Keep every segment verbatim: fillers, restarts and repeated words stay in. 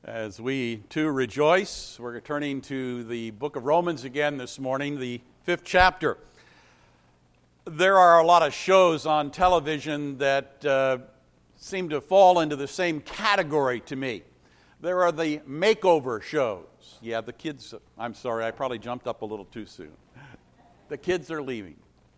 As we too rejoice, we're turning to the book of Romans again this morning, the fifth chapter. There are a lot of shows on television that uh, seem to fall into the same category to me. There are the makeover shows. Yeah, the kids, I'm sorry, I probably jumped up a little too soon. The kids are leaving.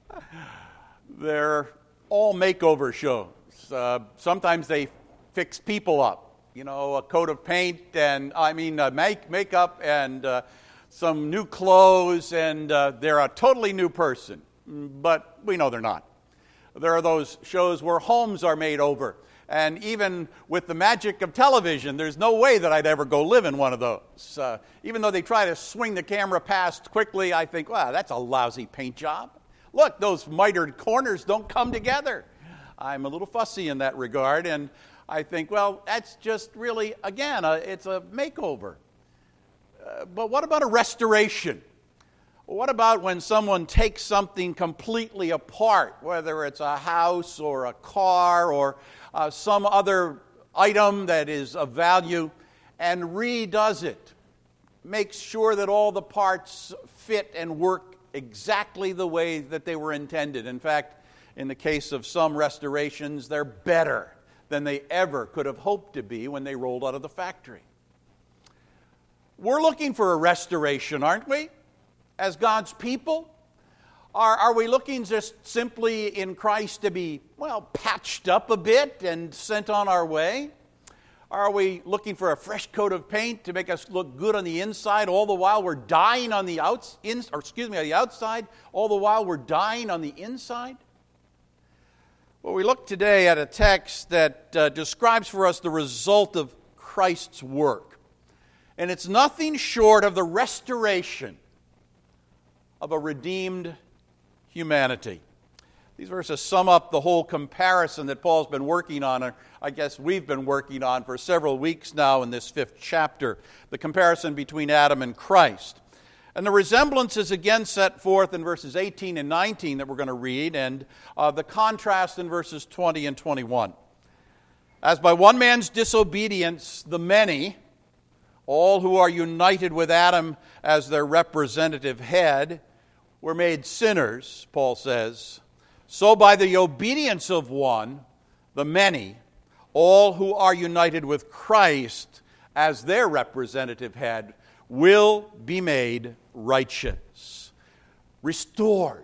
They're all makeover shows. Uh, sometimes they fix people up. You know, a coat of paint and, I mean, uh, make makeup and uh, some new clothes, and uh, they're a totally new person. But we know they're not. There are those shows where homes are made over. And even with the magic of television, there's no way that I'd ever go live in one of those. Uh, even though they try to swing the camera past quickly, I think, wow, that's a lousy paint job. Look, those mitered corners don't come together. I'm a little fussy in that regard, and I think, well, that's just really, again, a, it's a makeover. Uh, but what about a restoration? What about when someone takes something completely apart, whether it's a house or a car or uh, some other item that is of value, and redoes it, makes sure that all the parts fit and work exactly the way that they were intended. In fact, in the case of some restorations, they're better than they ever could have hoped to be when they rolled out of the factory. We're looking for a restoration, aren't we? As God's people? Are, are we looking just simply in Christ to be, well, patched up a bit and sent on our way? Are we looking for a fresh coat of paint to make us look good on the inside, all the while we're dying on the outs, in, or excuse me, on the outside, all the while we're dying on the inside? Well, we look today at a text that uh, describes for us the result of Christ's work. And it's nothing short of the restoration of a redeemed humanity. These verses sum up the whole comparison that Paul's been working on, or I guess we've been working on for several weeks now in this fifth chapter, the comparison between Adam and Christ. And the resemblance is again set forth in verses eighteen and nineteen that we're going to read, and uh, the contrast in verses twenty and twenty-one. As by one man's disobedience, the many, all who are united with Adam as their representative head, were made sinners, Paul says, so by the obedience of one, the many, all who are united with Christ as their representative head, will be made righteous, restored,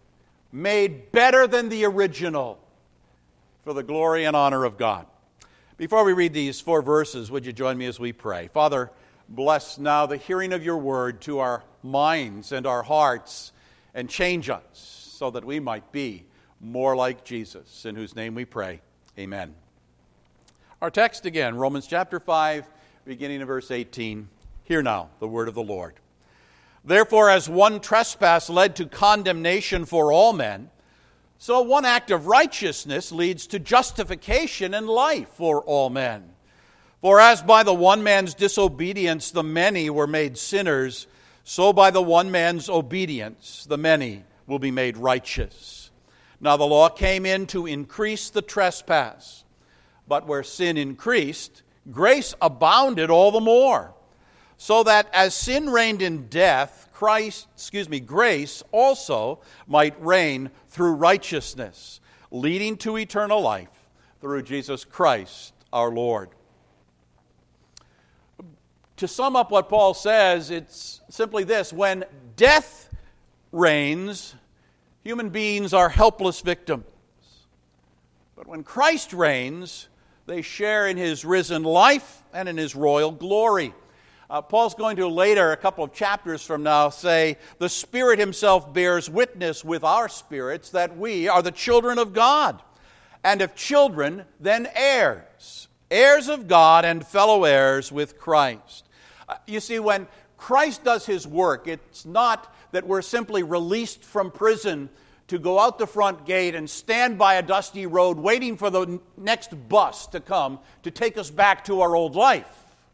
made better than the original for the glory and honor of God. Before we read these four verses, would you join me as we pray? Father, bless now the hearing of your word to our minds and our hearts, and change us so that we might be more like Jesus, in whose name we pray. Amen. Our text again, Romans chapter five, beginning in verse eighteen. Hear now the word of the Lord. Therefore, as one trespass led to condemnation for all men, so one act of righteousness leads to justification and life for all men. For as by the one man's disobedience the many were made sinners, so by the one man's obedience the many will be made righteous. Now the law came in to increase the trespass, but where sin increased, grace abounded all the more. So that as sin reigned in death, Christ, excuse me, grace also might reign through righteousness, leading to eternal life through Jesus Christ our Lord. To sum up what Paul says, it's simply this: when death reigns, human beings are helpless victims. But when Christ reigns, they share in his risen life and in his royal glory. Uh, Paul's going to later, a couple of chapters from now, say, the Spirit himself bears witness with our spirits that we are the children of God. And if children, then heirs. Heirs of God and fellow heirs with Christ. Uh, you see, when Christ does his work, it's not that we're simply released from prison to go out the front gate and stand by a dusty road waiting for the next bus to come to take us back to our old life.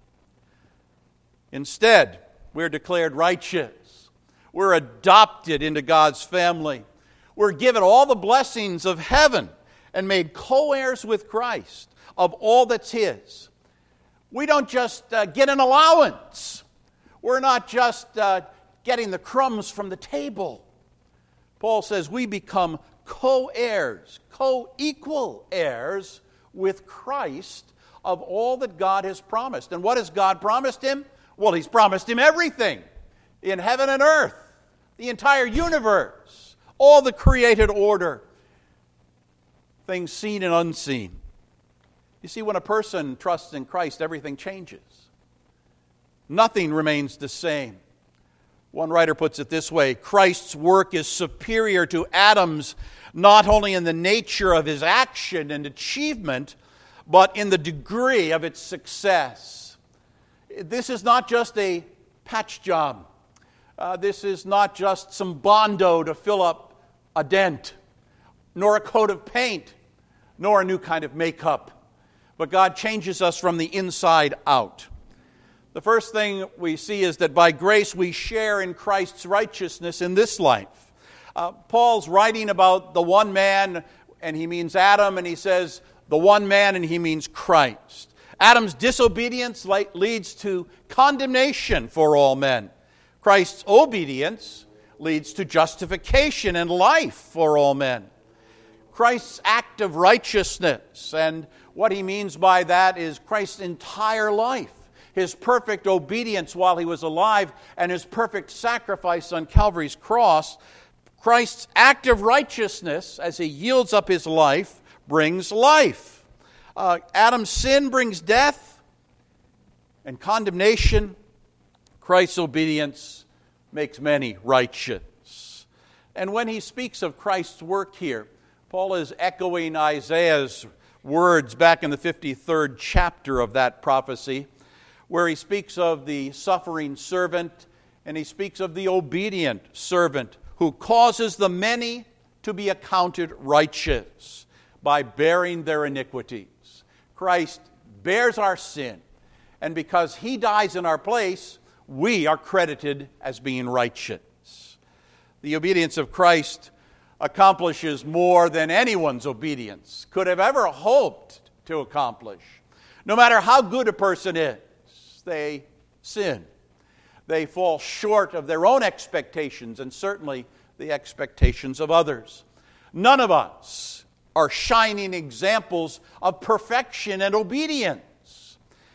Instead, we're declared righteous. We're adopted into God's family. We're given all the blessings of heaven and made co-heirs with Christ of all that's his. We don't just uh, get an allowance. We're not just uh, getting the crumbs from the table. Paul says we become co-heirs, co-equal heirs with Christ of all that God has promised. And what has God promised him? Well, he's promised him everything in heaven and earth, the entire universe, all the created order, things seen and unseen. You see, when a person trusts in Christ, everything changes. Nothing remains the same. One writer puts it this way: Christ's work is superior to Adam's, not only in the nature of his action and achievement, but in the degree of its success. This is not just a patch job. Uh, this is not just some Bondo to fill up a dent, nor a coat of paint, nor a new kind of makeup. But God changes us from the inside out. The first thing we see is that by grace we share in Christ's righteousness in this life. Uh, Paul's writing about the one man, and he means Adam, and he says the one man, and he means Christ. Adam's disobedience leads to condemnation for all men. Christ's obedience leads to justification and life for all men. Christ's act of righteousness, and what he means by that is Christ's entire life. His perfect obedience while he was alive and his perfect sacrifice on Calvary's cross. Christ's act of righteousness as he yields up his life brings life. Uh, Adam's sin brings death and condemnation. Christ's obedience makes many righteous. And when he speaks of Christ's work here, Paul is echoing Isaiah's words back in the fifty-third chapter of that prophecy, where he speaks of the suffering servant and he speaks of the obedient servant who causes the many to be accounted righteous by bearing their iniquities. Christ bears our sin, and because he dies in our place, we are credited as being righteous. The obedience of Christ accomplishes more than anyone's obedience could have ever hoped to accomplish. No matter how good a person is, they sin. They fall short of their own expectations and certainly the expectations of others. None of us are shining examples of perfection and obedience.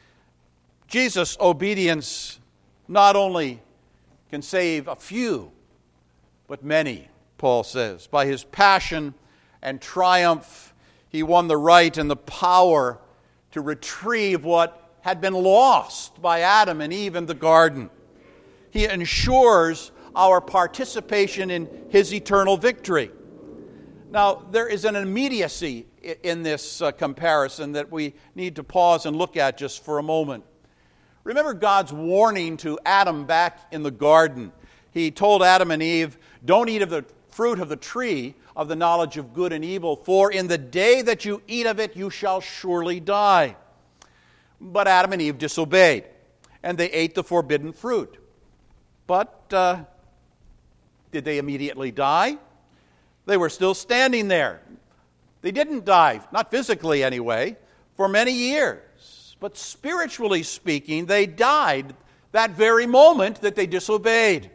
Jesus' obedience not only can save a few, but many, Paul says. By his passion and triumph, he won the right and the power to retrieve what had been lost by Adam and Eve in the garden. He ensures our participation in his eternal victory. Now, there is an immediacy in this uh, comparison that we need to pause and look at just for a moment. Remember God's warning to Adam back in the garden. He told Adam and Eve, don't eat of the fruit of the tree of the knowledge of good and evil, for in the day that you eat of it, you shall surely die. But Adam and Eve disobeyed, and they ate the forbidden fruit. But uh, did they immediately die? They were still standing there. They didn't die, not physically anyway, for many years. But spiritually speaking, they died that very moment that they disobeyed.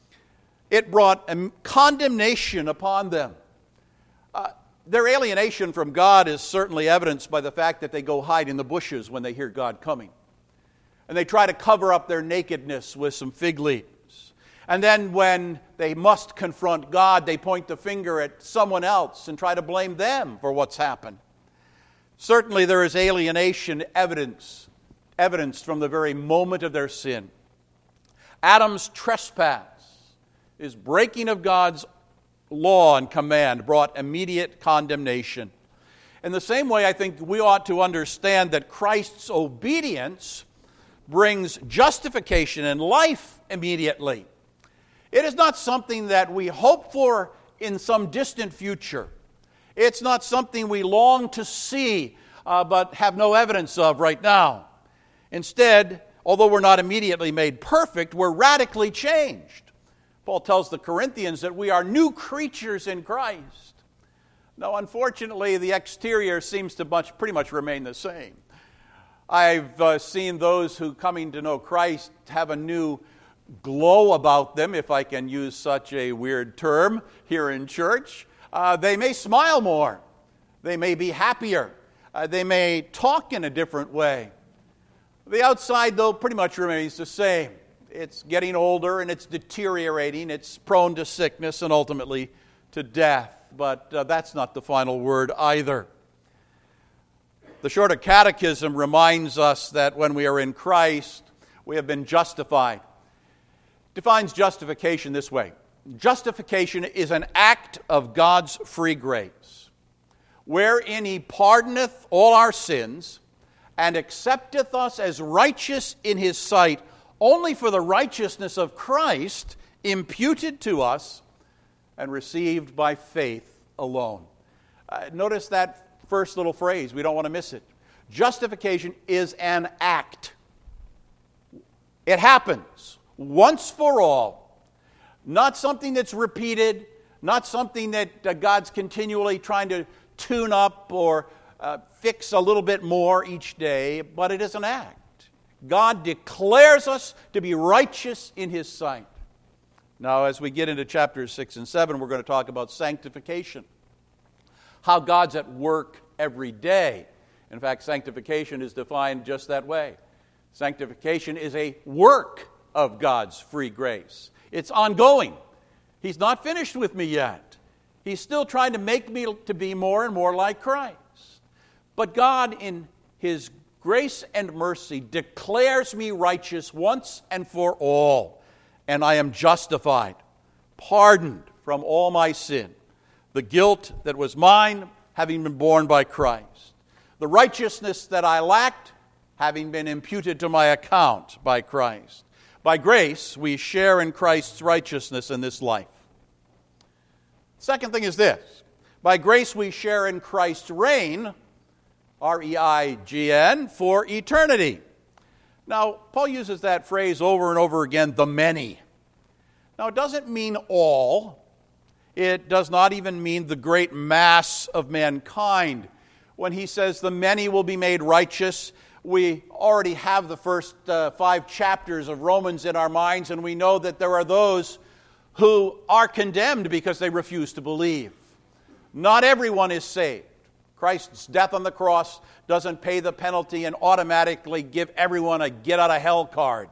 It brought a condemnation upon them. Uh, Their alienation from God is certainly evidenced by the fact that they go hide in the bushes when they hear God coming. And they try to cover up their nakedness with some fig leaves. And then when they must confront God, they point the finger at someone else and try to blame them for what's happened. Certainly there is alienation evidence, evidenced from the very moment of their sin. Adam's trespass, his breaking of God's law and command, brought immediate condemnation. In the same way, I think we ought to understand that Christ's obedience brings justification and life immediately. It is not something that we hope for in some distant future. It's not something we long to see, uh, but have no evidence of right now. Instead, although we're not immediately made perfect, we're radically changed. Paul tells the Corinthians that we are new creatures in Christ. Now, unfortunately, the exterior seems to much, pretty much remain the same. I've uh, seen those who, coming to know Christ, have a new glow about them, if I can use such a weird term here in church. Uh, they may smile more. They may be happier. Uh, they may talk in a different way. The outside, though, pretty much remains the same. It's getting older and it's deteriorating. It's prone to sickness and ultimately to death. But uh, that's not the final word either. The Shorter Catechism reminds us that when we are in Christ, we have been justified. It defines justification this way. Justification is an act of God's free grace, wherein He pardoneth all our sins and accepteth us as righteous in His sight only for the righteousness of Christ imputed to us and received by faith alone. Uh, notice that first little phrase. We don't want to miss it. Justification is an act. It happens once for all. Not something that's repeated, not something that uh, God's continually trying to tune up or uh, fix a little bit more each day, but it is an act. God declares us to be righteous in His sight. Now, as we get into chapters six and seven, we're going to talk about sanctification. How God's at work every day. In fact, sanctification is defined just that way. Sanctification is a work of God's free grace. It's ongoing. He's not finished with me yet. He's still trying to make me to be more and more like Christ. But God, in His grace and mercy, declares me righteous once and for all. And I am justified, pardoned from all my sin. The guilt that was mine, having been borne by Christ. The righteousness that I lacked, having been imputed to my account by Christ. By grace, we share in Christ's righteousness in this life. Second thing is this. By grace, we share in Christ's reign, R E I G N, for eternity. Now, Paul uses that phrase over and over again, the many. Now, it doesn't mean all. It does not even mean the great mass of mankind. When he says the many will be made righteous, we already have the first uh, five chapters of Romans in our minds, and we know that there are those who are condemned because they refuse to believe. Not everyone is saved. Christ's death on the cross doesn't pay the penalty and automatically give everyone a get-out-of-hell card.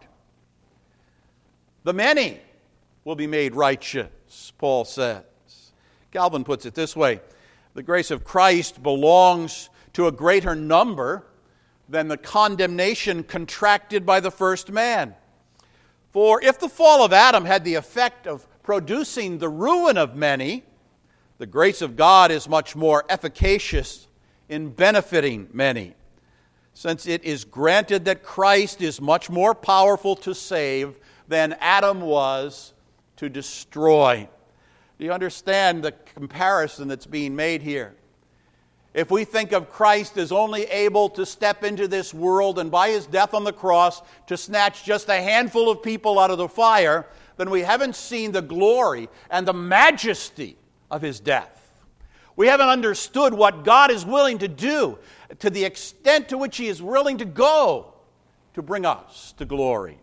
The many will be made righteous, Paul says. Calvin puts it this way. The grace of Christ belongs to a greater number than the condemnation contracted by the first man. For if the fall of Adam had the effect of producing the ruin of many, the grace of God is much more efficacious in benefiting many, since it is granted that Christ is much more powerful to save than Adam was to destroy. Do you understand the comparison that's being made here? If we think of Christ as only able to step into this world and by His death on the cross to snatch just a handful of people out of the fire, then we haven't seen the glory and the majesty of His death. We haven't understood what God is willing to do to the extent to which He is willing to go to bring us to glory.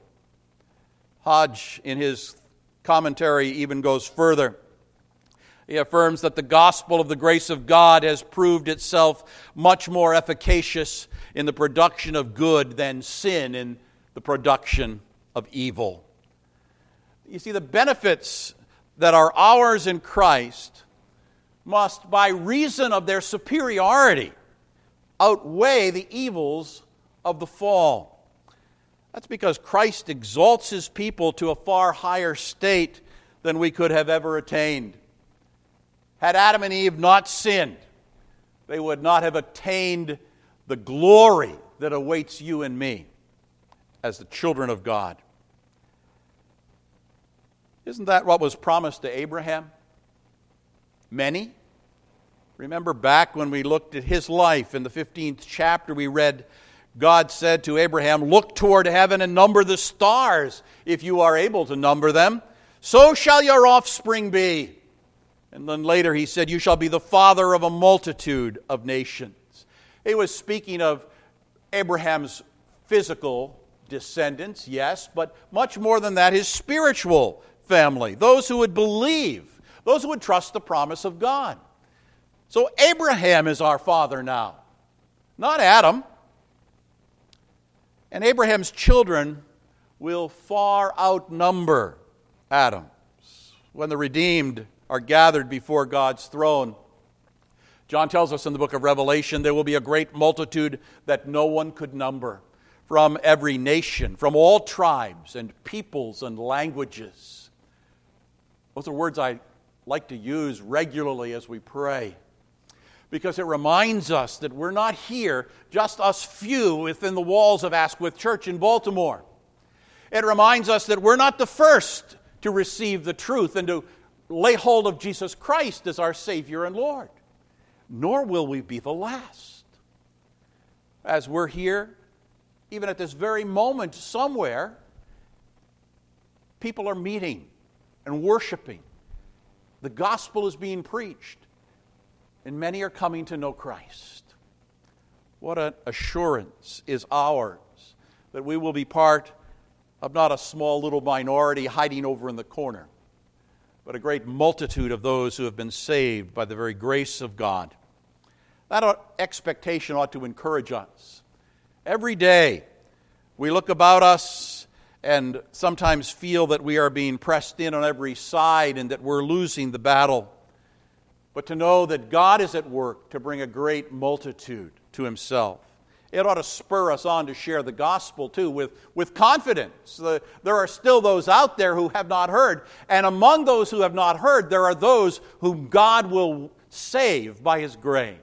Hodge, in his commentary, even goes further. He affirms that the gospel of the grace of God has proved itself much more efficacious in the production of good than sin in the production of evil. You see, the benefits that are ours in Christ must, by reason of their superiority, outweigh the evils of the fall. That's because Christ exalts His people to a far higher state than we could have ever attained. Had Adam and Eve not sinned, they would not have attained the glory that awaits you and me as the children of God. Isn't that what was promised to Abraham? Many. Remember back when we looked at his life in the fifteenth chapter, we read, God said to Abraham, look toward heaven and number the stars, if you are able to number them. So shall your offspring be. And then later he said, you shall be the father of a multitude of nations. He was speaking of Abraham's physical descendants, yes, but much more than that, his spiritual family, those who would believe, those who would trust the promise of God. So Abraham is our father now, not Adam. And Abraham's children will far outnumber Adam's. When the redeemed are gathered before God's throne, John tells us in the book of Revelation, there will be a great multitude that no one could number, from every nation, from all tribes and peoples and languages. Those are words I like to use regularly as we pray, because it reminds us that we're not here, just us few within the walls of Asquith Church in Baltimore. It reminds us that we're not the first to receive the truth and to lay hold of Jesus Christ as our Savior and Lord, nor will we be the last. As we're here, even at this very moment, somewhere, people are meeting and worshiping. The gospel is being preached, and many are coming to know Christ. What an assurance is ours that we will be part of not a small little minority hiding over in the corner, but a great multitude of those who have been saved by the very grace of God. That expectation ought to encourage us. Every day, we look about us and sometimes feel that we are being pressed in on every side and that we're losing the battle. But to know that God is at work to bring a great multitude to Himself, it ought to spur us on to share the gospel, too, with, with confidence. The, there are still those out there who have not heard, and among those who have not heard, there are those whom God will save by His grace.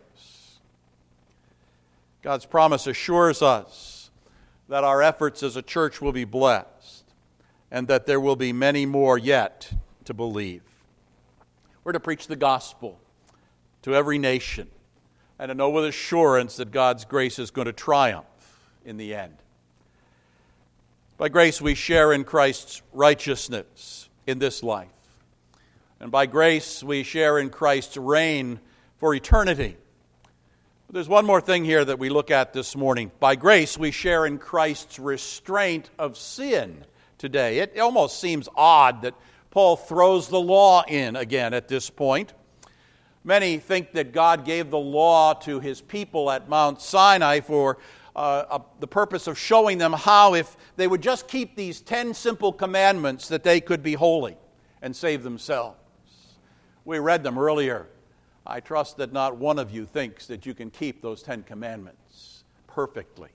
God's promise assures us that our efforts as a church will be blessed and that there will be many more yet to believe. We're to preach the gospel to every nation and to know with assurance that God's grace is going to triumph in the end. By grace we share in Christ's righteousness in this life. And by grace we share in Christ's reign for eternity. There's one more thing here that we look at this morning. By grace, we share in Christ's restraint of sin today. It almost seems odd that Paul throws the law in again at this point. Many think that God gave the law to His people at Mount Sinai for uh, uh, the purpose of showing them how, if they would just keep these ten simple commandments, that they could be holy and save themselves. We read them earlier. I trust that not one of you thinks that you can keep those Ten Commandments perfectly.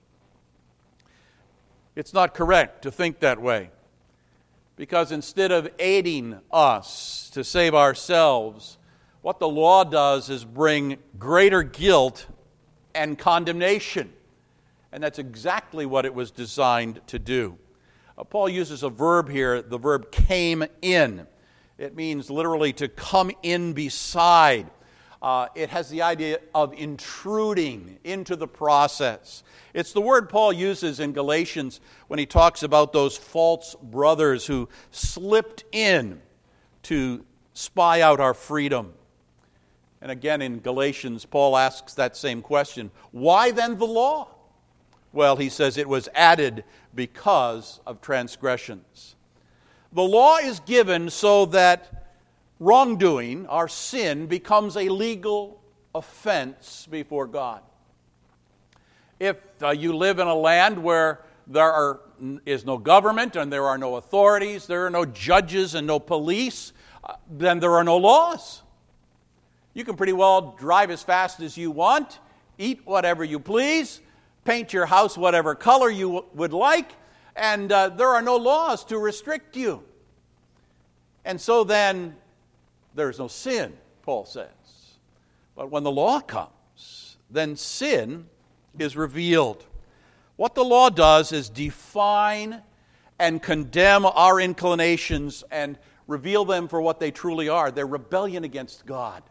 It's not correct to think that way, because instead of aiding us to save ourselves, what the law does is bring greater guilt and condemnation. And that's exactly what it was designed to do. Uh, Paul uses a verb here, the verb came in. It means literally to come in beside. Uh, it has the idea of intruding into the process. It's the word Paul uses in Galatians when he talks about those false brothers who slipped in to spy out our freedom. And again in Galatians, Paul asks that same question. Why then the law? Well, he says it was added because of transgressions. The law is given so that wrongdoing, our sin, becomes a legal offense before God. If uh, you live in a land where there are, is no government and there are no authorities, there are no judges and no police, uh, then there are no laws. You can pretty well drive as fast as you want, eat whatever you please, paint your house whatever color you w- would like, and uh, there are no laws to restrict you. And so then, there's no sin, Paul says. But when the law comes, then sin is revealed. What the law does is define and condemn our inclinations and reveal them for what they truly are. They're rebellion against God.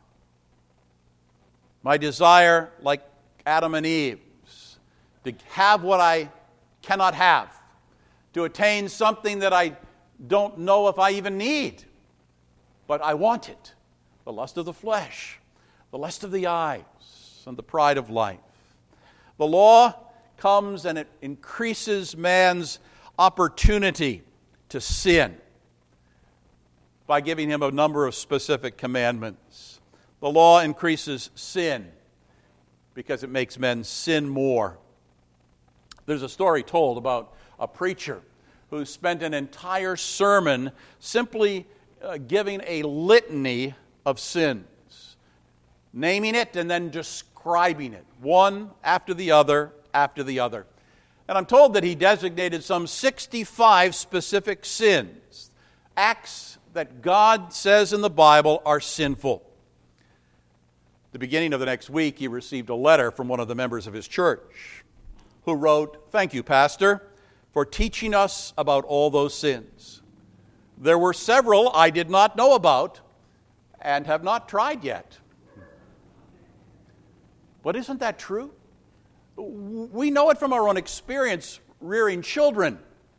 My desire, like Adam and Eve's, to have what I cannot have, to attain something that I don't know if I even need. But I want it. The lust of the flesh, the lust of the eyes, and the pride of life. The law comes and it increases man's opportunity to sin by giving him a number of specific commandments. The law increases sin because it makes men sin more. There's a story told about a preacher who spent an entire sermon simply uh, giving a litany of sins, naming it and then describing it, one after the other after the other. And I'm told that he designated some sixty-five specific sins, acts that God says in the Bible are sinful. At the beginning of the next week, he received a letter from one of the members of his church who wrote, "Thank you, Pastor, for teaching us about all those sins. There were several I did not know about and have not tried yet." But isn't that true? We know it from our own experience rearing children.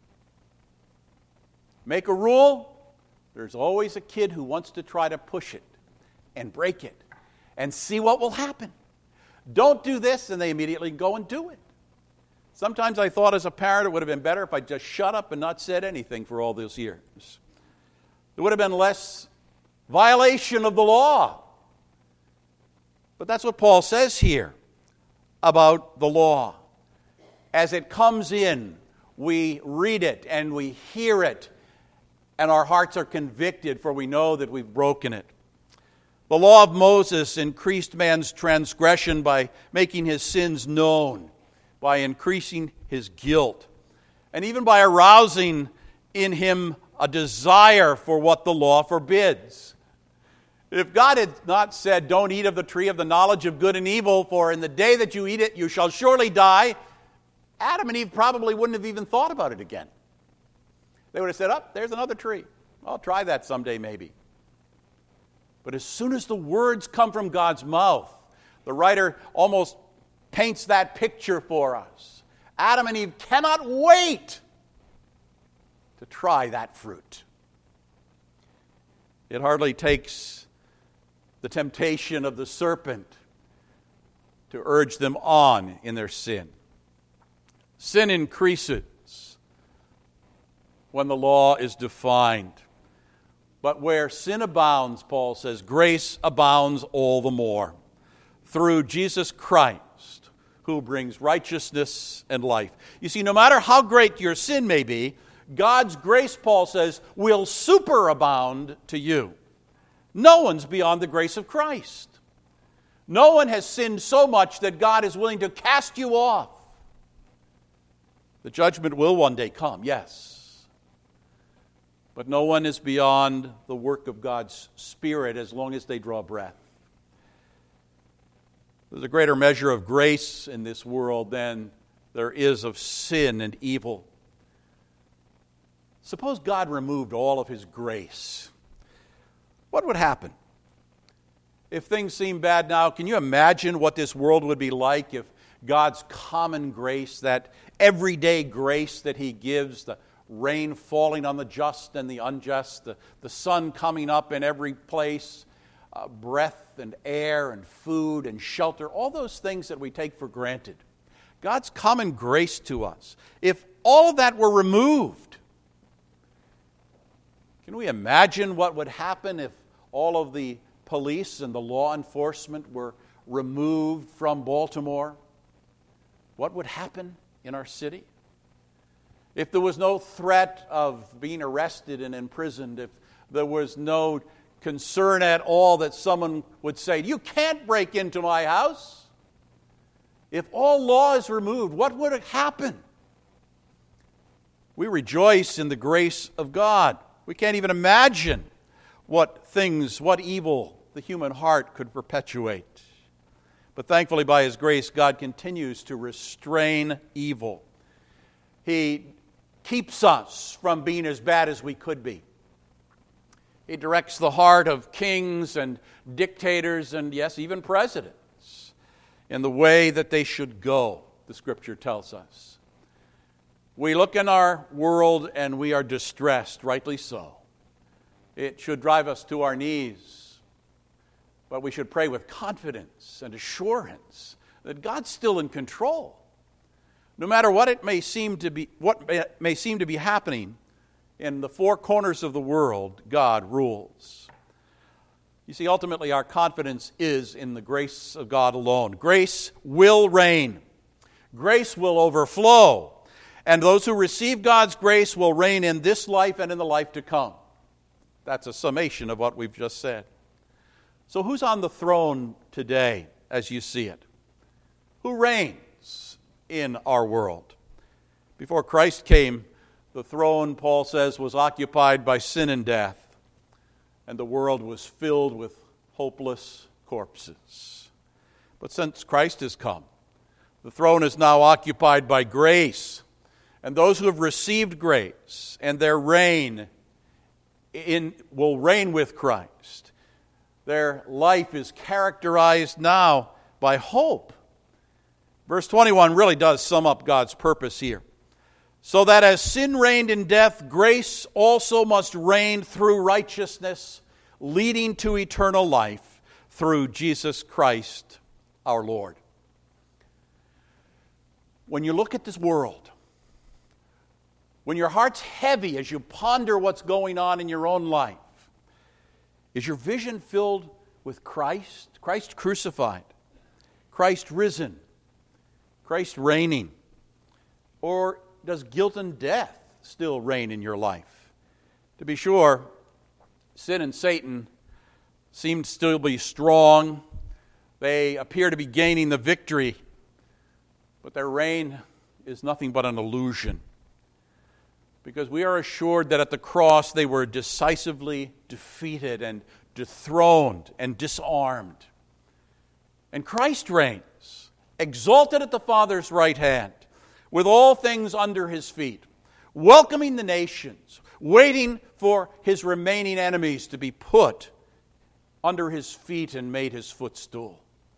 Make a rule, there's always a kid who wants to try to push it and break it and see what will happen. Don't do this, and they immediately go and do it. Sometimes I thought as a parent it would have been better if I just shut up and not said anything for all those years. There would have been less violation of the law. But that's what Paul says here about the law. As it comes in, we read it and we hear it, and our hearts are convicted, for we know that we've broken it. The law of Moses increased man's transgression by making his sins known, by increasing his guilt, and even by arousing in him a desire for what the law forbids. If God had not said, "Don't eat of the tree of the knowledge of good and evil, for in the day that you eat it, you shall surely die," Adam and Eve probably wouldn't have even thought about it again. They would have said, "Oh, there's another tree. I'll try that someday maybe." But as soon as the words come from God's mouth, the writer almost paints that picture for us. Adam and Eve cannot wait to try that fruit. It hardly takes the temptation of the serpent to urge them on in their sin. Sin increases when the law is defined. But where sin abounds, Paul says, grace abounds all the more through Jesus Christ, who brings righteousness and life. You see, no matter how great your sin may be, God's grace, Paul says, will superabound to you. No one's beyond the grace of Christ. No one has sinned so much that God is willing to cast you off. The judgment will one day come, yes. But no one is beyond the work of God's Spirit as long as they draw breath. There's a greater measure of grace in this world than there is of sin and evil. Suppose God removed all of His grace. What would happen? If things seem bad now, can you imagine what this world would be like if God's common grace, that everyday grace that He gives, the rain falling on the just and the unjust, the, the sun coming up in every place, uh, breath and air and food and shelter, all those things that we take for granted. God's common grace to us. If all of that were removed, can we imagine what would happen if all of the police and the law enforcement were removed from Baltimore? What would happen in our city? If there was no threat of being arrested and imprisoned, if there was no concern at all that someone would say, "You can't break into my house." If all law is removed, what would happen? We rejoice in the grace of God. We can't even imagine what things, what evil the human heart could perpetuate. But thankfully, by His grace, God continues to restrain evil. He keeps us from being as bad as we could be. He directs the heart of kings and dictators and, yes, even presidents in the way that they should go, the Scripture tells us. We look in our world and we are distressed, rightly so. It should drive us to our knees. But we should pray with confidence and assurance that God's still in control. No matter what it may seem to be, what may seem to be happening in the four corners of the world, God rules. You see, ultimately our confidence is in the grace of God alone. Grace will reign. Grace will overflow. And those who receive God's grace will reign in this life and in the life to come. That's a summation of what we've just said. So who's on the throne today as you see it? Who reigns in our world? Before Christ came, the throne, Paul says, was occupied by sin and death, and the world was filled with hopeless corpses. But since Christ has come, the throne is now occupied by grace, and those who have received grace and their reign in will reign with Christ. Their life is characterized now by hope. Verse twenty-one really does sum up God's purpose here. So that as sin reigned in death, grace also must reign through righteousness, leading to eternal life through Jesus Christ our Lord. When you look at this world, when your heart's heavy as you ponder what's going on in your own life, is your vision filled with Christ? Christ crucified, Christ risen, Christ reigning? Or does guilt and death still reign in your life? To be sure, sin and Satan seem to still be strong. They appear to be gaining the victory, but their reign is nothing but an illusion. Because we are assured that at the cross they were decisively defeated and dethroned and disarmed. And Christ reigns, exalted at the Father's right hand, with all things under his feet, welcoming the nations, waiting for his remaining enemies to be put under his feet and made his footstool.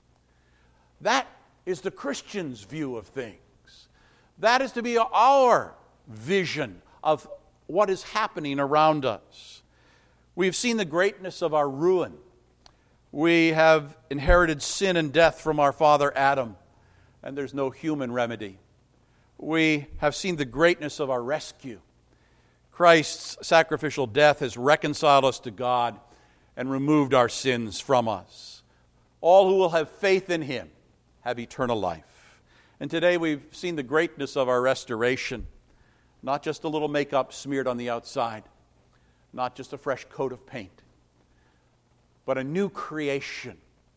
That is the Christian's view of things. That is to be our vision of what is happening around us. We've seen the greatness of our ruin. We have inherited sin and death from our father Adam, and there's no human remedy. We have seen the greatness of our rescue. Christ's sacrificial death has reconciled us to God and removed our sins from us. All who will have faith in him have eternal life. And today we've seen the greatness of our restoration. Not just a little makeup smeared on the outside, not just a fresh coat of paint, but a new creation.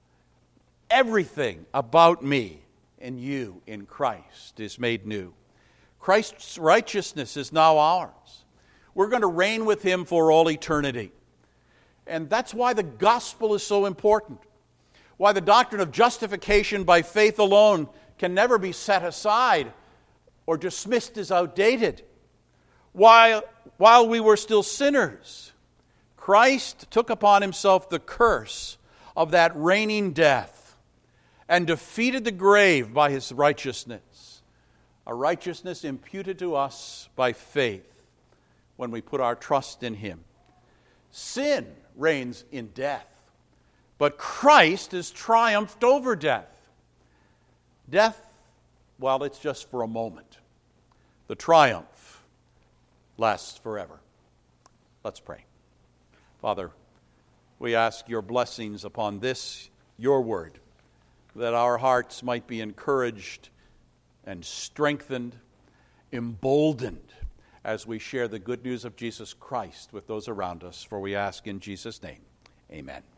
Everything about me and you in Christ is made new. Christ's righteousness is now ours. We're going to reign with him for all eternity. And that's why the gospel is so important. Why the doctrine of justification by faith alone can never be set aside or dismissed as outdated. While, while we were still sinners, Christ took upon himself the curse of that reigning death and defeated the grave by his righteousness, a righteousness imputed to us by faith when we put our trust in him. Sin reigns in death, but Christ has triumphed over death. Death, well, it's just for a moment. The triumph lasts forever. Let's pray. Father, we ask your blessings upon this, your word, that our hearts might be encouraged and strengthened, emboldened, as we share the good news of Jesus Christ with those around us. For we ask in Jesus' name, amen.